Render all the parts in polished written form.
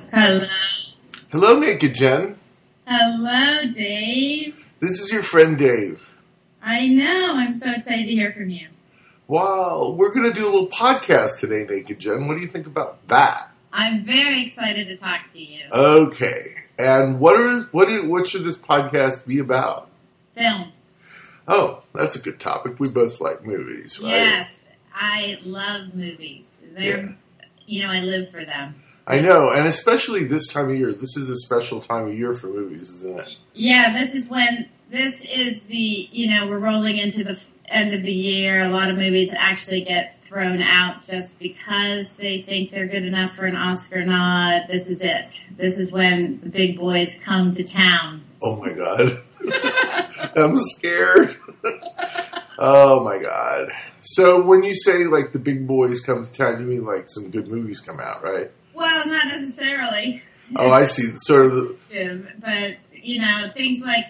Hello. Hello, Naked Jen. Hello, Dave. This is your friend Dave. I know. I'm so excited to hear from you. Wow, we're going to do a little podcast today, Naked Jen. What do you think about that? I'm very excited to talk to you. Okay. And what should this podcast be about? Film. Oh, that's a good topic. We both like movies, right? Yes. I love movies. I live for them. I know, and especially this time of year. This is a special time of year for movies, isn't it? Yeah, this is we're rolling into the end of the year. A lot of movies actually get thrown out just because they think they're good enough for an Oscar nod. This is it. This is when the big boys come to town. Oh my God. I'm scared. Oh my God. So when you say like the big boys come to town, you mean like some good movies come out, right? Well, not necessarily. Oh, I see. Sort of the... But, things like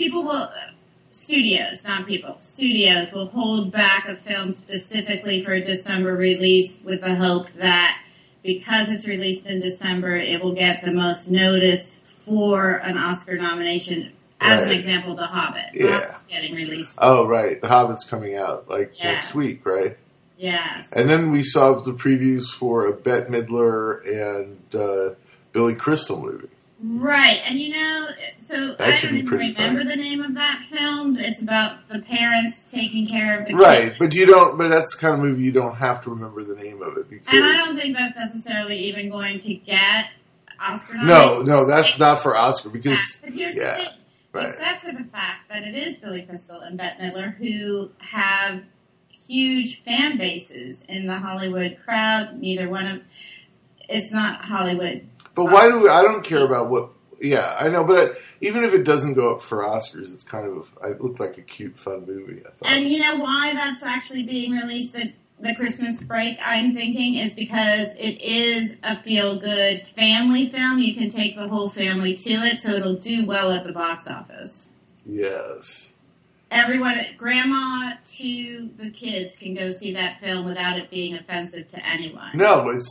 studios will hold back a film specifically for a December release with the hope that because it's released in December, it will get the most notice for an Oscar nomination. As an example, The Hobbit. Yeah. The Hobbit's getting released. Oh, right. The Hobbit's coming out next week, right? Yes. And then we saw the previews for a Bette Midler and Billy Crystal movie. Right. And I don't even remember the name of that film. It's about the parents taking care of the kids. Right, but that's the kind of movie you don't have to remember the name of it. Because, and I don't think that's necessarily even going to get Oscar nominations. No, that's not for Oscar because... But here's the thing. Right. Except for the fact that it is Billy Crystal and Bette Midler who have huge fan bases in the Hollywood crowd. It's not Hollywood. But I don't care about what, I know, but even if it doesn't go up for Oscars, it's it looked like a cute, fun movie, I thought. And you know why that's actually being released at the Christmas break, I'm thinking, is because it is a feel-good family film. You can take the whole family to it, so it'll do well at the box office. Yes. Everyone, grandma to the kids, can go see that film without it being offensive to anyone. No, it's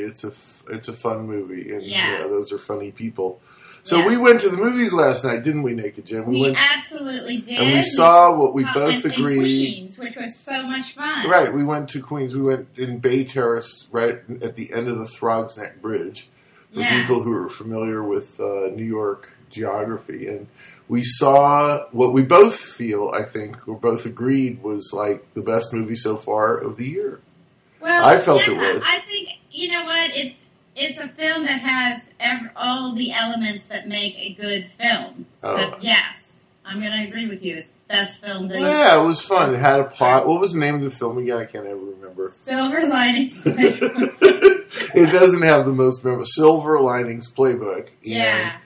a fun movie, and those are funny people. So we went to the movies last night, didn't we, Naked Jen? We absolutely did. And we saw what we both agreed. Queens, which was so much fun. Right, we went to Queens. We went in Bay Terrace, right at the end of the Throgs Neck Bridge, for people who are familiar with New York geography. And we saw what we both feel, I think, or both agreed, was like the best movie so far of the year. Well, I felt it was. I think, you know what, it's a film that has all the elements that make a good film. So, yes, I'm going to agree with you. It's best film. Yeah, it was fun. It had a plot. What was the name of the film again? I can't ever remember. Silver Linings Playbook. It doesn't have the most memorable. Silver Linings Playbook. Yeah.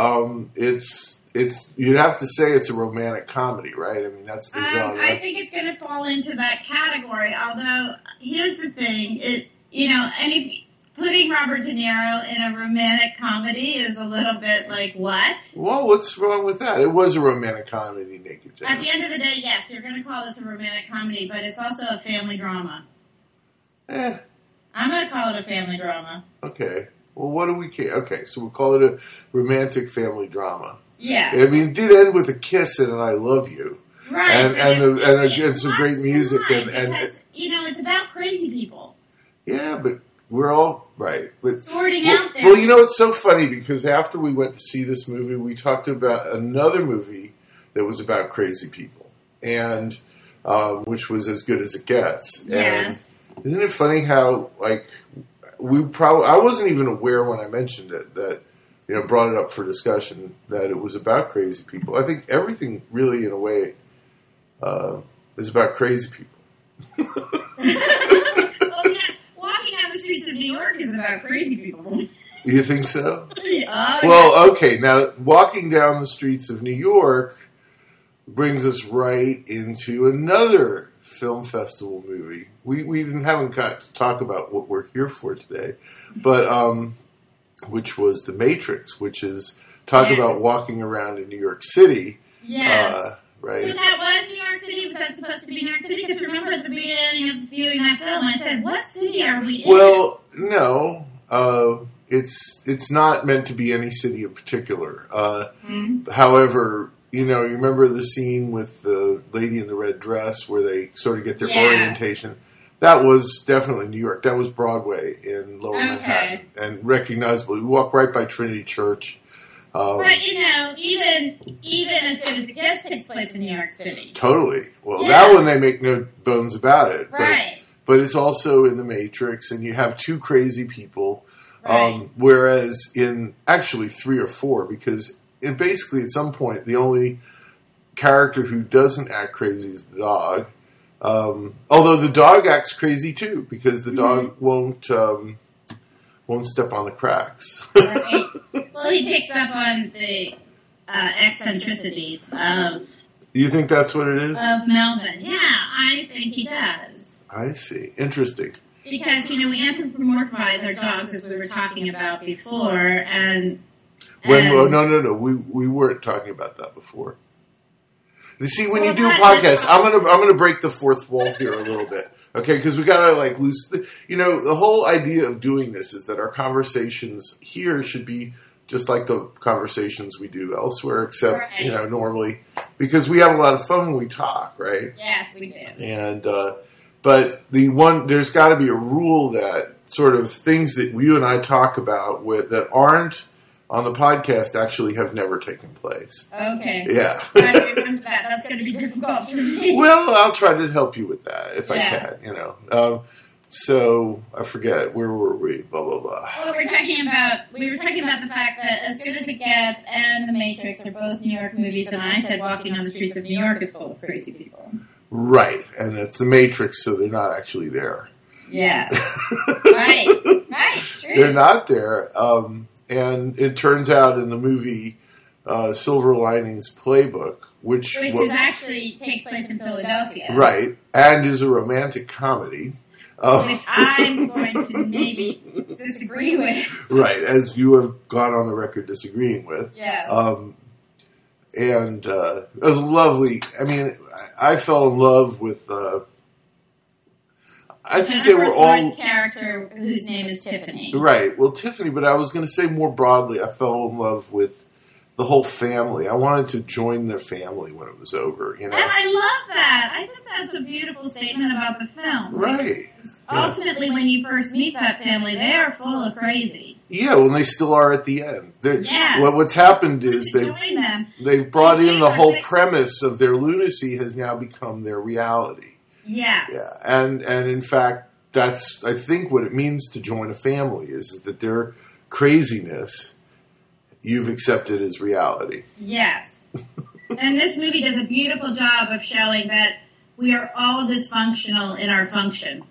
It's you'd have to say it's a romantic comedy, right? I mean, that's the genre. I think it's going to fall into that category. Although, here's the thing: putting Robert De Niro in a romantic comedy is a little bit like, what? Well, what's wrong with that? It was a romantic comedy, Naked Jen. At the end of the day, yes, you're going to call this a romantic comedy, but it's also a family drama. I'm going to call it a family drama. Okay. Well, what do we care? Okay, so we'll call it a romantic family drama. Yeah. I mean, it did end with a kiss and an I love you. Right. And some great music. Because, it's about crazy people. Yeah, but we're all right. But sorting out there. Well, it's so funny because after we went to see this movie, we talked about another movie that was about crazy people, and which was As Good as It Gets. Yes. And isn't it funny how I wasn't even aware when I mentioned it that brought it up for discussion that it was about crazy people. I think everything really, in a way, is about crazy people. Walking down the streets of New York is about crazy people. You think so? Well, okay. Now, walking down the streets of New York brings us right into another film festival movie. We haven't got to talk about what we're here for today, but which was The Matrix, which is about walking around in New York City. Yeah. Right. So that was New York City? Was that supposed to be New York City? Because remember at the beginning of viewing that film, I said, what city are we in? Well, no. it's not meant to be any city in particular. However, you remember the scene with the lady in the red dress where they sort of get their orientation? That was definitely New York. That was Broadway in Lower Manhattan. And recognizable. We walk right by Trinity Church. But, even as good as it gets takes place in New York City. Totally. Well, that one they make no bones about it. Right. But it's also in The Matrix, and you have two crazy people. Right. Whereas in actually 3 or 4, because basically at some point the only character who doesn't act crazy is the dog. Although the dog acts crazy too, because the dog won't step on the cracks. Right. Well, he picks up on the eccentricities of... You think that's what it is? Of Melvin. Yeah, I think he does. I see. Interesting. Because, we anthropomorphize our dogs, as we were talking about before, and... No. We weren't talking about that before. You see, when you do a podcast, I'm gonna break the fourth wall here a little bit, okay? Because we gotta the whole idea of doing this is that our conversations here should be just like the conversations we do elsewhere, except normally because we have a lot of fun when we talk, right? Yes, we do. And but there's got to be a rule that sort of things that you and I talk about that aren't on the podcast actually have never taken place. Okay. Yeah. Try to remember that. That's going to be difficult for me. Well, I'll try to help you with that if I can, So, I forget. Where were we? Blah, blah, blah. Well, we were talking about the fact that As Good as It Gets and The Matrix are both New York movies, and I said Walking on the Streets of New York is full of crazy people. Right. And it's The Matrix, so they're not actually there. Yeah. Right. True. They're not there. And it turns out in the movie Silver Linings Playbook, which is actually takes place in Philadelphia. Right. And is a romantic comedy. Which I'm going to maybe disagree with. Right, as you have gone on the record disagreeing with. Yeah. And it was lovely. I mean, I fell in love with... I think they were all... character whose name is Tiffany. Right. Well, Tiffany, but I was going to say more broadly, I fell in love with the whole family. I wanted to join their family when it was over, And I love that. I think that's a beautiful statement about the film. Right. Ultimately, when you first meet that family, they are full of crazy. Yeah, well, they still are at the end. What's happened is they've brought in the whole premise of their lunacy has now become their reality. Yeah. Yeah. And in fact, that's, I think, what it means to join a family is that their craziness you've accepted as reality. Yes. And this movie does a beautiful job of showing that we are all dysfunctional in our function.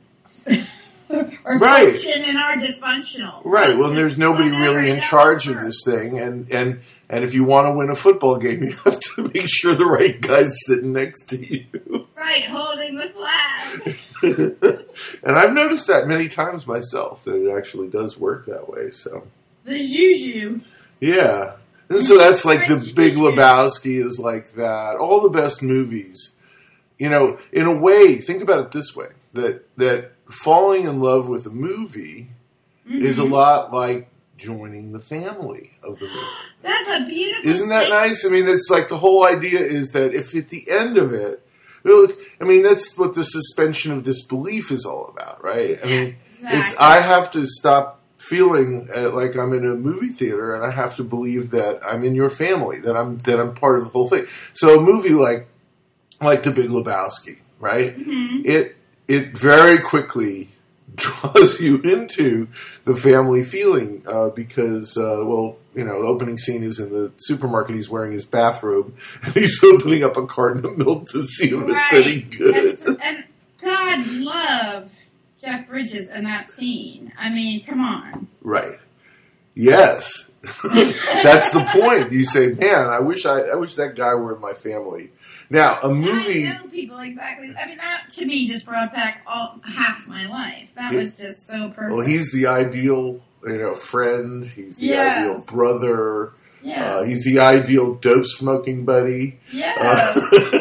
Or function in our dysfunctional. Right. Well, there's nobody really in charge of this thing. And if you want to win a football game, you have to make sure the right guy's sitting next to you. Right, holding the flag. And I've noticed that many times myself, that it actually does work that way. So the juju. Yeah. And so that's like The Big Lebowski is like that. All the best movies. In a way, think about it this way. That falling in love with a movie is a lot like joining the family of the movie. That's a beautiful Isn't that nice? I mean, it's like the whole idea is that if at the end of it, I mean, that's what the suspension of disbelief is all about, right? I mean, exactly. I have to stop feeling like I'm in a movie theater, and I have to believe that I'm in your family, that I'm part of the whole thing. So a movie like The Big Lebowski, right? Mm-hmm. It very quickly draws you into the family feeling because, the opening scene is in the supermarket. He's wearing his bathrobe, and he's opening up a carton of milk to see if it's any good. And God love Jeff Bridges in that scene. I mean, come on. Right. Yes. That's the point. You say, man, I wish that guy were in my family. Now, a movie... I know people exactly. I mean, that to me just brought back half my life. That was just so perfect. Well, he's the ideal, friend. He's the ideal brother. Yeah. He's the ideal dope-smoking buddy. Yeah, he is.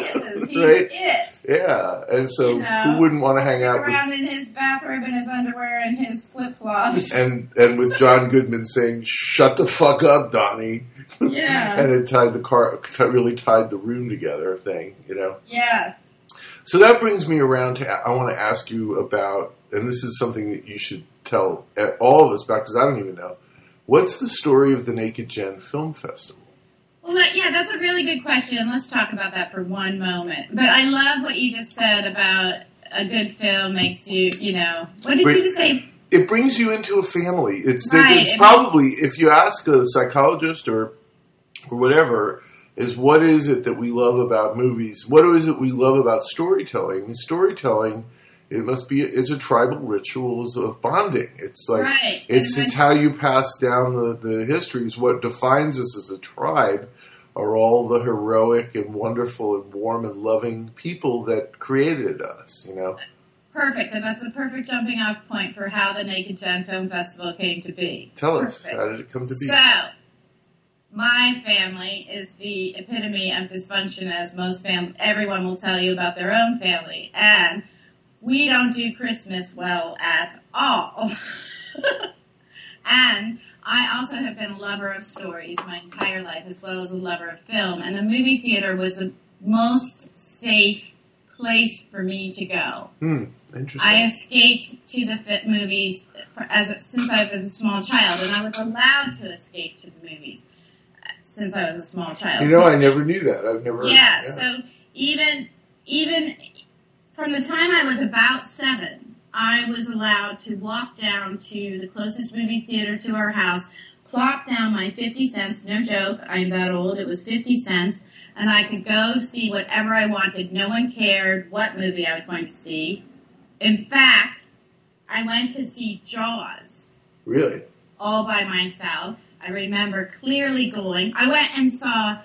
He's right? it. Yeah, and so who wouldn't want to hang out around in his bathrobe and his underwear and his flip-flops. and with John Goodman saying, "Shut the fuck up, Donnie." Yeah. And it really tied the room together thing, Yes. So that brings me around to, I want to ask you about, and this is something that you should tell all of us about, because I don't even know. What's the story of the Naked Gen Film Festival? Well, yeah, that's a really good question. Let's talk about that for one moment. But I love what you just said about a good film makes you, what did you just say? It brings you into a family. It's right. Probably, if you ask a psychologist or whatever, is what is it that we love about movies? What is it we love about storytelling? And storytelling, it's a tribal ritual of bonding. It's like, right. it's how you pass down the histories. What defines us as a tribe are all the heroic and wonderful and warm and loving people that created us, Perfect, and that's the perfect jumping off point for how the Naked Gen Film Festival came to be. Tell us, how did it come to be? So, my family is the epitome of dysfunction, as everyone will tell you about their own family, and we don't do Christmas well at all. And I also have been a lover of stories my entire life, as well as a lover of film, and the movie theater was the most safe place for me to go. Interesting. I escaped to the movies since I was a small child, and I was allowed to escape to the movies since I was a small child. I never knew that. I've never. Yeah. So even from the time I was about 7, I was allowed to walk down to the closest movie theater to our house, plop down my 50 cents. No joke. I'm that old. It was 50 cents. And I could go see whatever I wanted. No one cared what movie I was going to see. In fact, I went to see Jaws. Really? All by myself. I remember clearly going. I went and saw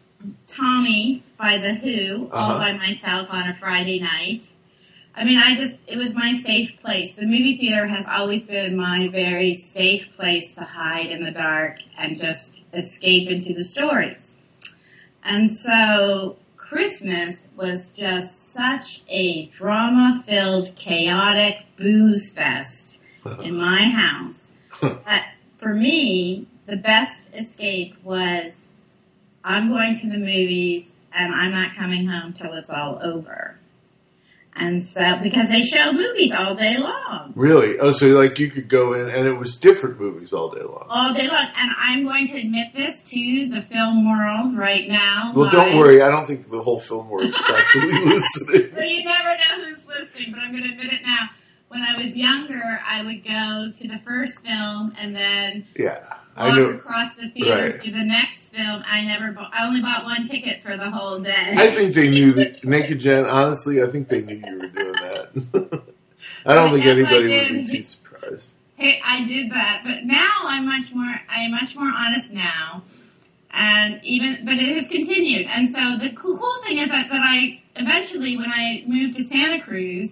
Tommy by The Who all by myself on a Friday night. I mean, it was my safe place. The movie theater has always been my very safe place to hide in the dark and just escape into the stories. And so Christmas was just such a drama-filled, chaotic booze fest in my house that for me, the best escape was I'm going to the movies and I'm not coming home till it's all over. And so, because they show movies all day long. Really? Oh, so you could go in and it was different movies all day long. All day long. And I'm going to admit this to the film world right now. Well, don't worry. I don't think the whole film world is actually listening. Well, you never know who's listening, but I'm going to admit it now. When I was younger, I would go to the first film and then walk across the theater to the next film. I only bought one ticket for the whole day. I think they knew that Naked Gen. Honestly, I think they knew you were doing that. I don't think anybody would be too surprised. Hey, I did that, but now I am much more honest now, but it has continued. And so the cool thing is that I eventually, when I moved to Santa Cruz,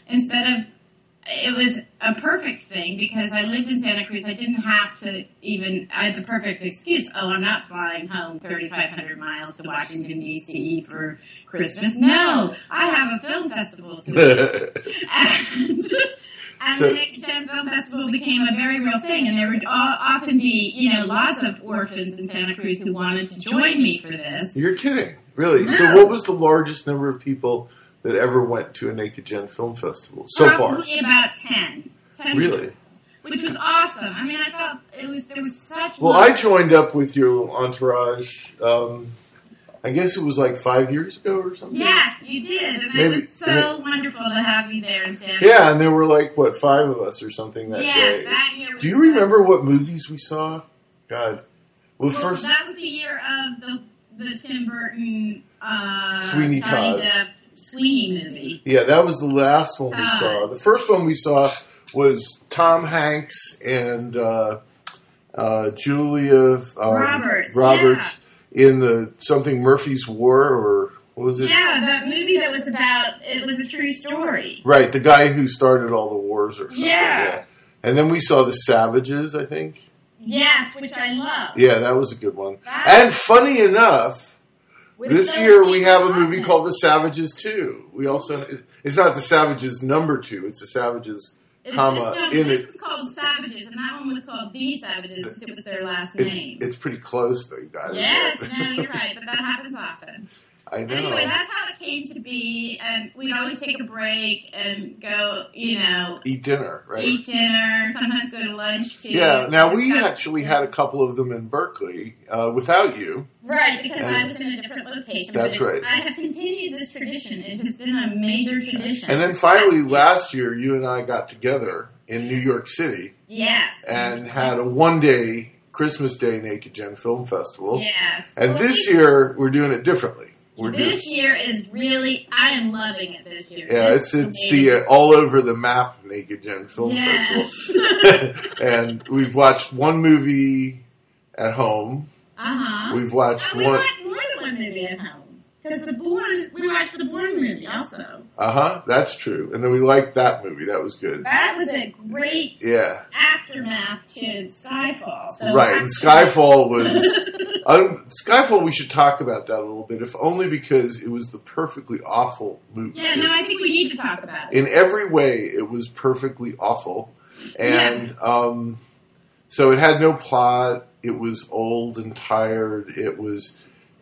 it was a perfect thing because I lived in Santa Cruz. I didn't have to I had the perfect excuse. Oh, I'm not flying home 3,500 miles to Washington, D.C. for Christmas. No, I have a film festival to do. And the Naked Gen Film Festival became a very real thing. And there would often be, lots of orphans in Santa Cruz who wanted to join me for this. You're kidding. Really? No. So what was the largest number of people that ever went to a Naked Gen Film Festival so far? Probably about 10. Really? Which was awesome. I mean, I thought there was such... Well, I joined up with your entourage, I guess it was like 5 years ago or something? Yes, you did. And it was so wonderful to have you there in Santa. Yeah, and there were 5 of us or something that day. That year. Do you remember what movies we saw? God. Well, that was the year of the Tim Burton... Sweeney Johnny Todd. Depp Sweeney movie. Yeah, that was the last one we saw. The first one we saw was Tom Hanks and Julia Roberts in the something Murphy's War, or what was it? Yeah, that movie that was it was a true story. Right, the guy who started all the wars or something. Yeah. And then we saw The Savages, I think. Yes, which I love. Yeah, that was a good one. And funny enough, This year we have a movie called The Savages 2. We also, it's not The Savages number 2, it's The Savages, It's called The Savages, and that one was called The Savages. It was their last name. It's pretty close, though. You got it. Yes, no, you're right, but that happens often. I know. Anyway, that's how it came to be, and we'd always take a break and go, eat dinner, right? Eat dinner, sometimes go to lunch, too. Yeah, now we actually had a couple of them in Berkeley without you. Right, because I was in a different location. That's right. I have continued this tradition. It has been a major tradition. And then finally, last year, you and I got together in New York City. Yes. And had a one-day Christmas Day Naked Gen Film Festival. Yes. And this year, we're doing it differently. This year is really, I am loving it this year. Yeah, it's the all over the map Naked Gen Film Festival. And we've watched one movie at home. Uh-huh. We watched more than one movie at home. Because we watched the Bourne movie also. Uh-huh, that's true. And then we liked that movie. That was good. That was a great aftermath to Skyfall. So right, and Skyfall was... Skyfall, we should talk about that a little bit, if only because it was the perfectly awful movie. Yeah, no, I think we need to talk about it. In every way, it was perfectly awful. And so it had no plot. It was old and tired. It was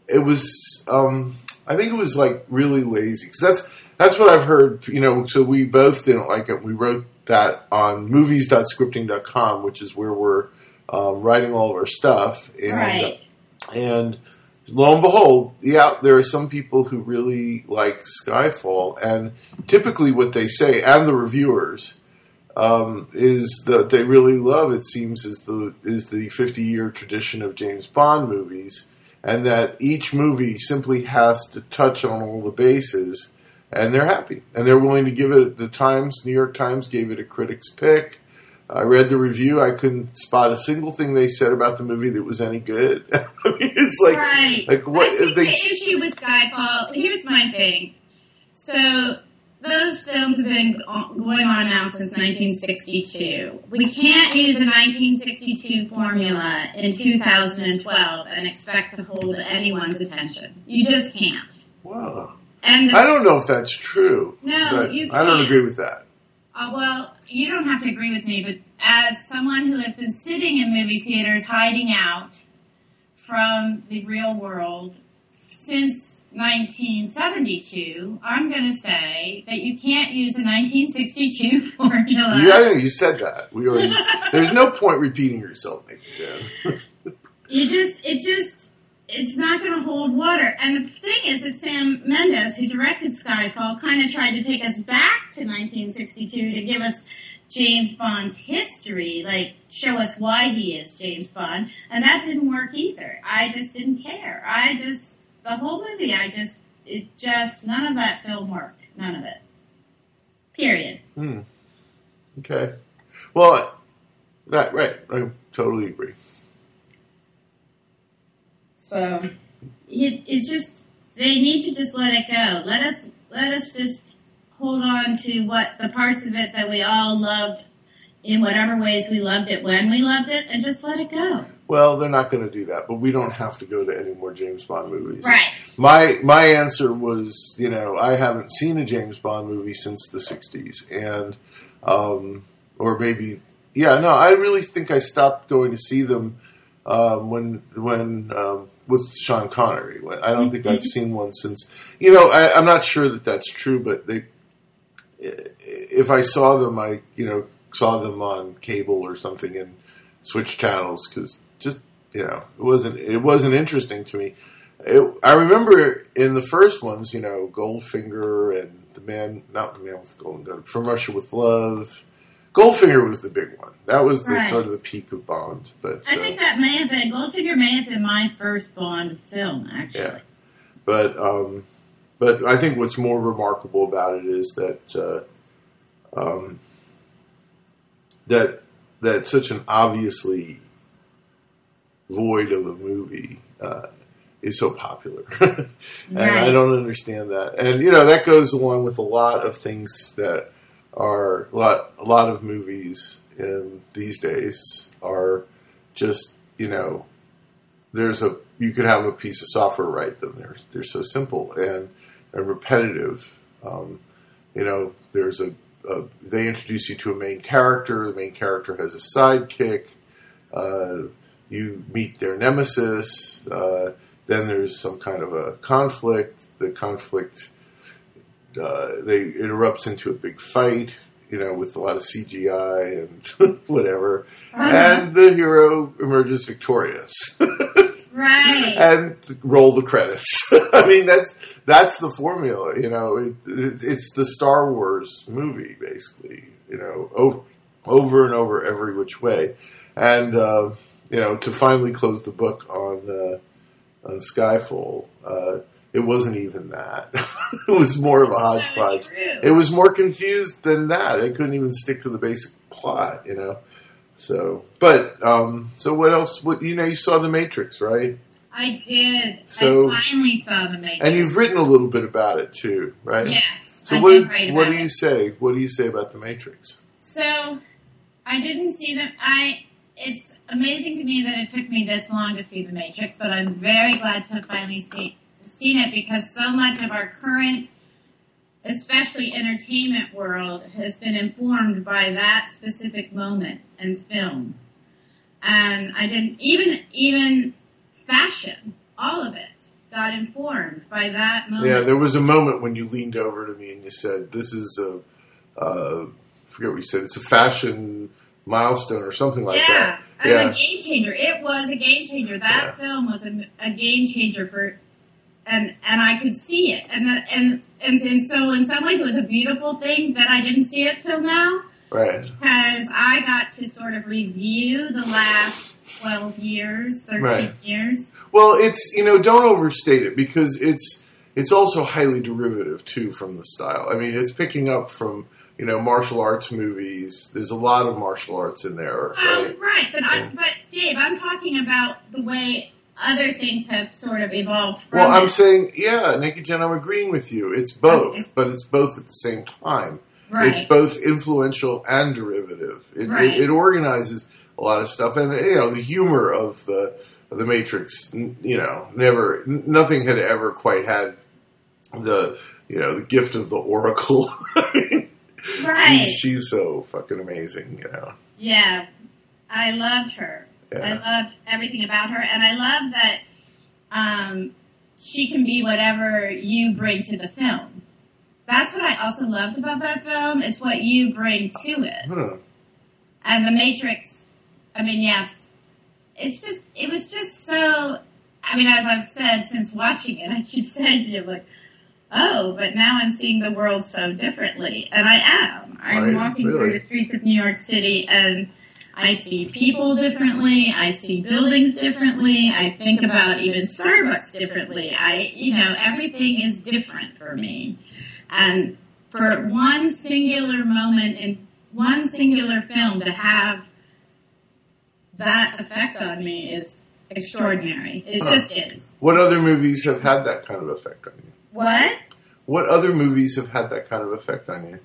I think it was like really lazy. Because that's what I've heard, so we both didn't like it. We wrote that on movies.scripting.com, which is where we're writing all of our stuff. And, right. And lo and behold, there are some people who really like Skyfall. And typically what they say, and the reviewers, is that they really love, it seems, is the 50-year tradition of James Bond movies. And that each movie simply has to touch on all the bases, and they're happy. And they're willing to give it, New York Times gave it a critic's pick. I read the review. I couldn't spot a single thing they said about the movie that was any good. I mean, it's like, right. Like what? I think the issue with Skyfall, here's my thing. So, those films have been going on now since 1962. We can't use a 1962 formula in 2012 and expect to hold anyone's attention. You just can't. Wow. And I don't know if that's true. No, you can't. I don't agree with that. Well, you don't have to agree with me, but as someone who has been sitting in movie theaters hiding out from the real world since 1972, I'm going to say that you can't use a 1962 formula. Yeah, you said that. There's no point repeating yourself, Jen. It's not going to hold water. And the thing is that Sam Mendes, who directed Skyfall, kind of tried to take us back to 1962 to give us James Bond's history, like show us why he is James Bond. And that didn't work either. I just didn't care. The whole movie, none of that film worked. None of it. Period. Okay. Well, right. I totally agree. So, it's just, they need to just let it go. Let us just hold on to what the parts of it that we all loved in whatever ways we loved it when we loved it, and just let it go. Well, they're not going to do that, but we don't have to go to any more James Bond movies. Right. My answer was, I haven't seen a James Bond movie since the 60s. And, or maybe, I really think I stopped going to see them when with Sean Connery. I don't think I've seen one since, I'm not sure that that's true, but if I saw them, I saw them on cable or something and switched channels because just, it wasn't interesting to me. I remember in the first ones, Goldfinger and not the Man with the Golden Gun, From Russia with Love. Goldfinger was the big one. That was the sort of the peak of Bond. But I think that Goldfinger may have been my first Bond film, actually. Yeah. But I think what's more remarkable about it is that that such an obviously void of a movie is so popular. And I don't understand that. And, that goes along with a lot of things that are, a lot of movies these days are just, you could have a piece of software write them. They're so simple and repetitive. They introduce you to a main character. The main character has a sidekick. You meet their nemesis. Then there's some kind of a conflict. The conflict it erupts into a big fight. With a lot of CGI and whatever. And the hero emerges victorious. Right. And roll the credits. I mean, that's the formula. It's the Star Wars movie, basically. Over and over every which way. And, to finally close the book on Skyfall, it wasn't even that. It was more of a hodgepodge. It was more confused than that. It couldn't even stick to the basic plot, So, so what else? You saw The Matrix, right? I did. So, I finally saw The Matrix. And you've written a little bit about it too, right? Yes. So what do you say? What do you say about The Matrix? So, I didn't see them. It's amazing to me that it took me this long to see The Matrix, but I'm very glad to have finally seen it because so much of our current, especially entertainment world, has been informed by that specific moment in film. And I didn't even fashion, all of it got informed by that moment. Yeah, there was a moment when you leaned over to me and you said, "This is I forget what you said. It's a fashion milestone or something like that." Yeah, a game changer. It was a game changer. That film was a game changer for. And I could see it, and so in some ways it was a beautiful thing that I didn't see it till now, right? Because I got to sort of review the last 12 years, 13 years. Well, it's don't overstate it because it's also highly derivative too from the style. I mean, it's picking up from martial arts movies. There's a lot of martial arts in there, right? Right, but Dave, I'm talking about the way other things have sort of evolved from I'm saying, Naked Jen, I'm agreeing with you. It's both, but it's both at the same time. Right. It's both influential and derivative. It organizes a lot of stuff. And, the humor of the Matrix, nothing had ever quite had the gift of the Oracle. Right. She's so fucking amazing, Yeah. I loved her. Yeah. I loved everything about her, and I love that she can be whatever you bring to the film. That's what I also loved about that film. It's what you bring to it. And The Matrix, I mean, yes, it was just so, I mean, as I've said since watching it, I keep saying to you, like, oh, but now I'm seeing the world so differently. And I am. I'm walking through the streets of New York City, and I see people differently. I see buildings differently. I think about even Starbucks differently. Everything is different for me. And for one singular moment in one singular film to have that effect on me is extraordinary. It just is. What other movies have had that kind of effect on you? What? What other movies have had that kind of effect on you?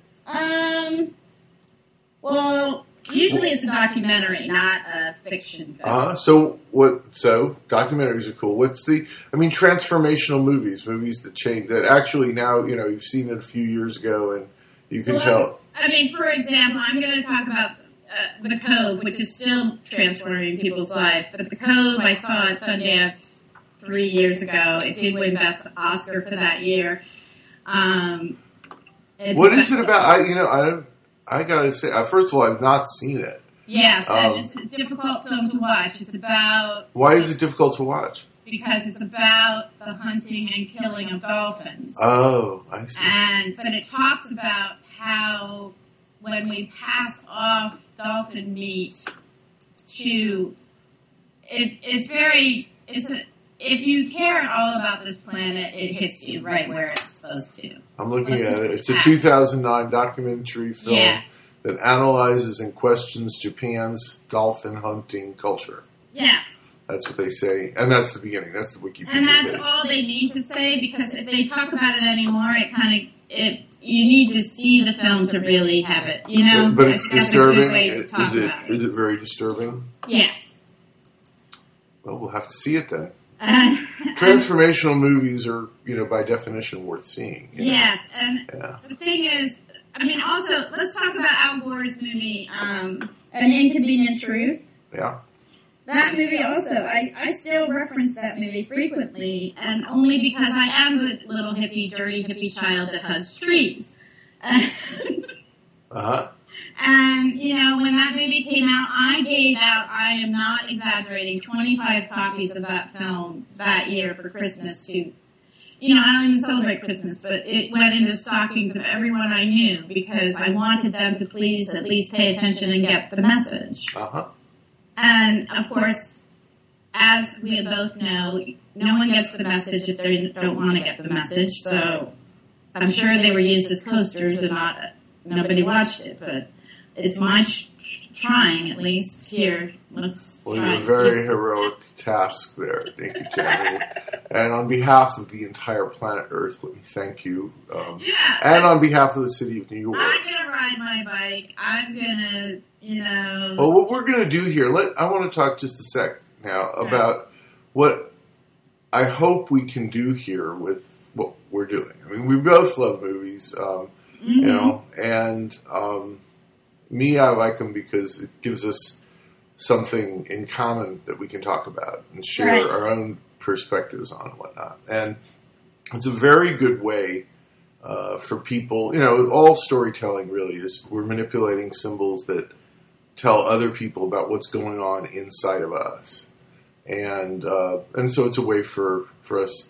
Well, usually it's a documentary, not a fiction film. So documentaries are cool. Transformational movies that change, that actually now, you've seen it a few years ago and you can tell. I mean, for example, I'm going to talk about The Cove, which is still transforming people's lives. But The Cove, I saw at Sundance 3 years ago. It did win Best Oscar for that year. What is it about? I gotta say, first of all, I've not seen it. Yes, and it's a difficult film to watch. It's about... Why is it difficult to watch? Because it's about the hunting and killing of dolphins. Oh, I see. But it talks about how when we pass off dolphin meat to... If you care at all about this planet, it hits you right where it's supposed to. I'm looking at it. It's a 2009 documentary film that analyzes and questions Japan's dolphin hunting culture. Yeah. That's what they say. And that's the beginning. That's the Wikipedia And that's page. all they need to say, because if they talk about it anymore, you need to see the film to really have it, But it's disturbing. Is Is it very disturbing? Yes. Well, we'll have to see it then. Uh, Transformational movies are, by definition, worth seeing. Yes, and the thing is, also, let's talk about Al Gore's movie, An Inconvenient Truth. Yeah. That movie also, I still reference that movie frequently, and only because I am the little hippie, dirty hippie child that hugs trees. Uh-huh. And, when that movie came out, I gave out, I am not exaggerating, 25 copies of that film that year for Christmas to, I don't even celebrate Christmas, but it went into stockings of everyone I knew because I wanted them to please at least pay attention and get the message. Uh-huh. And, of course, as we both know, no one gets the message if they don't want to get the message, so I'm sure they were used as coasters and nobody watched it, but it's my trying, at least, here. Let's Well, try. you have a very heroic task there. Thank you, Jenny. And on behalf of the entire planet Earth, let me thank you. And on behalf of the city of New York. I'm going to ride my bike. I'm going to, Well, what we're going to do here, I want to talk just a sec now about what I hope we can do here with what we're doing. We both love movies, and me, I like them because it gives us something in common that we can talk about and share our own perspectives on and whatnot. And it's a very good way for people, all storytelling really is we're manipulating symbols that tell other people about what's going on inside of us. And so it's a way for us,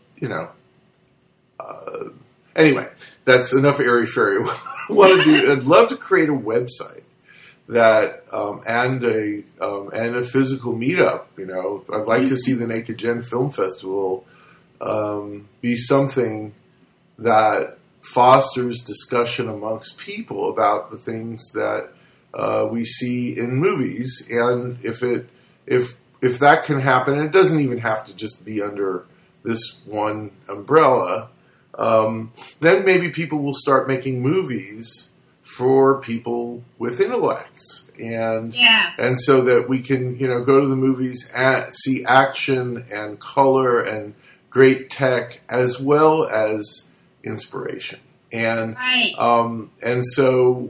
anyway, that's enough airy-fairy. I'd love to create a website that and a physical meetup. I'd like to see the Naked Gen Film Festival be something that fosters discussion amongst people about the things that we see in movies, and if that can happen, it doesn't even have to just be under this one umbrella. Then maybe people will start making movies for people with intellects, and so that we can go to the movies and see action and color and great tech as well as inspiration, and so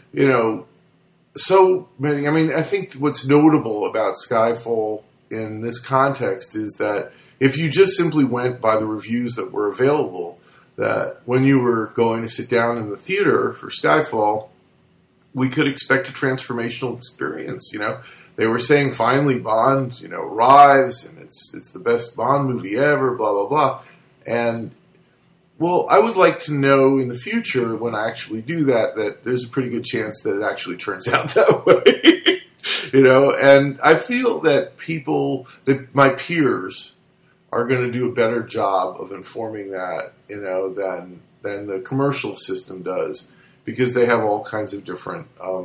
so many. I think what's notable about Skyfall in this context is that if you just simply went by the reviews that were available, that when you were going to sit down in the theater for Skyfall, we could expect a transformational experience. They were saying finally Bond, arrives and it's the best Bond movie ever, blah, blah, blah. And well, I would like to know in the future when I actually do that there's a pretty good chance that it actually turns out that way. And I feel that my peers are going to do a better job of informing that, than the commercial system does, because they have all kinds of different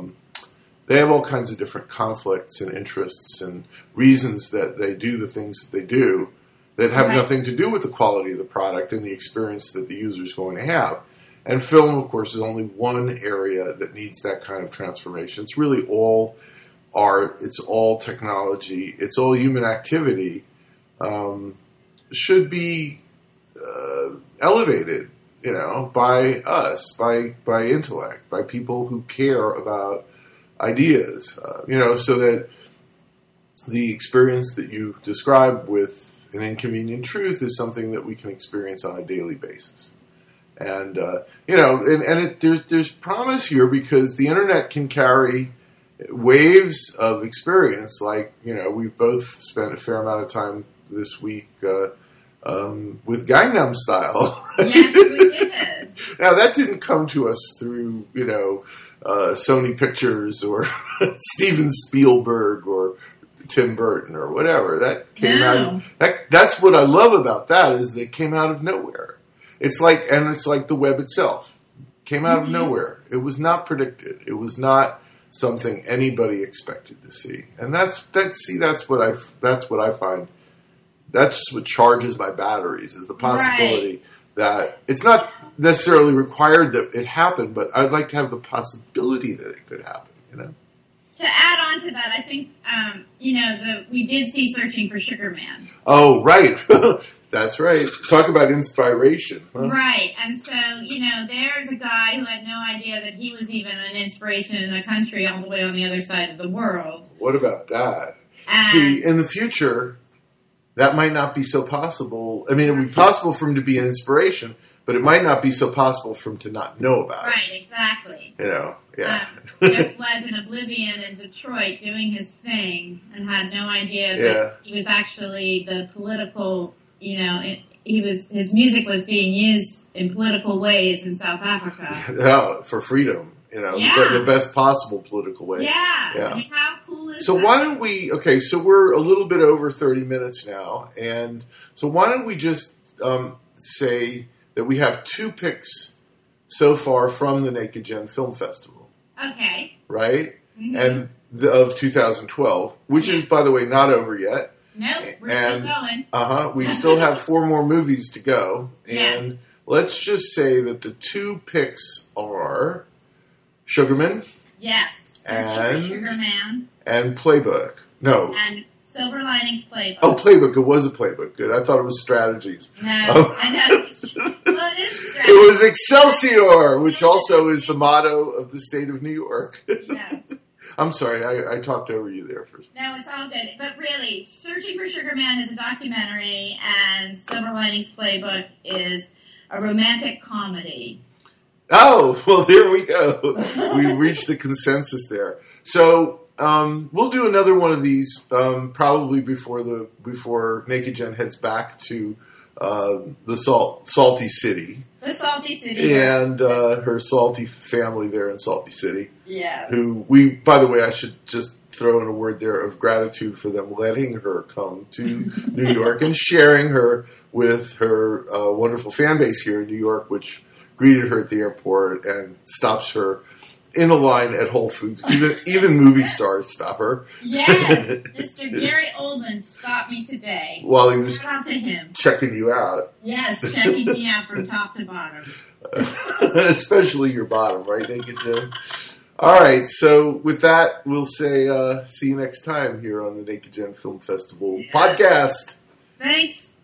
conflicts and interests and reasons that they do the things that they do that have nothing to do with the quality of the product and the experience that the user is going to have. And film, of course, is only one area that needs that kind of transformation. It's really all art. It's all technology. It's all human activity. Should be elevated, by us, by intellect, by people who care about ideas, so that the experience that you describe with An Inconvenient Truth is something that we can experience on a daily basis. And, there's promise here because the internet can carry waves of experience. Like, we've both spent a fair amount of time this week with Gangnam Style. Yes, we did. Now, that didn't come to us through, Sony Pictures or Steven Spielberg or Tim Burton or whatever. That came out. That's what I love about that is that it came out of nowhere. It's like the web itself came out of nowhere. It was not predicted. It was not something anybody expected to see. And that's what I find. That's what charges my batteries is the possibility that it's not necessarily required that it happen, but I'd like to have the possibility that it could happen, to add on to that, I think, we did see Searching for Sugar Man. Oh, right. That's right. Talk about inspiration. Huh? Right. And so, there's a guy who had no idea that he was even an inspiration in a country all the way on the other side of the world. What about that? See, in the future, that might not be so possible. I mean, it would be possible for him to be an inspiration, but it might not be so possible for him to not know about it. Right, exactly. Yeah. There was an Oblivion in Detroit doing his thing and had no idea that he was actually the political, his music was being used in political ways in South Africa. Yeah, for freedom, the best possible political way. Yeah. I mean, how cool is that? So why don't we, so we're a little bit over 30 minutes now, and so why don't we just say that we have 2 picks so far from the Naked Gen Film Festival. Okay. Right? Mm-hmm. And of 2012, which is, by the way, not over yet. Nope, we're still going. We still have 4 more movies to go. Yes. And let's just say that the 2 picks are Sugarman. Yes. And Sugar Man. And Playbook. No. And Silver Linings Playbook. Oh, Playbook. It was a Playbook. Good. I thought it was Strategies. No, I know. Well, it is Strategies. It was Excelsior, which also is the motto of the state of New York. Yes. I'm sorry, I talked over you there first. No, it's all good. But really, Searching for Sugar Man is a documentary, and Silver Linings Playbook is a romantic comedy. Oh, well, there we go. We reached a consensus there. So we'll do another one of these probably before Naked Gen heads back to the Salty City. The Salty City. And her salty family there in Salty City. Yeah. Who by the way, I should just throw in a word there of gratitude for them letting her come to New York and sharing her with her wonderful fan base here in New York, which greeted her at the airport and stops her in a line at Whole Foods. Even movie stars stop her. Yes. Mr. Gary Oldman stopped me today. While he was shout out to him. Checking you out. Yes, checking me out from top to bottom. Especially your bottom, right, Naked Gen? All right, so with that, we'll say see you next time here on the Naked Gen Film Festival podcast. Thanks.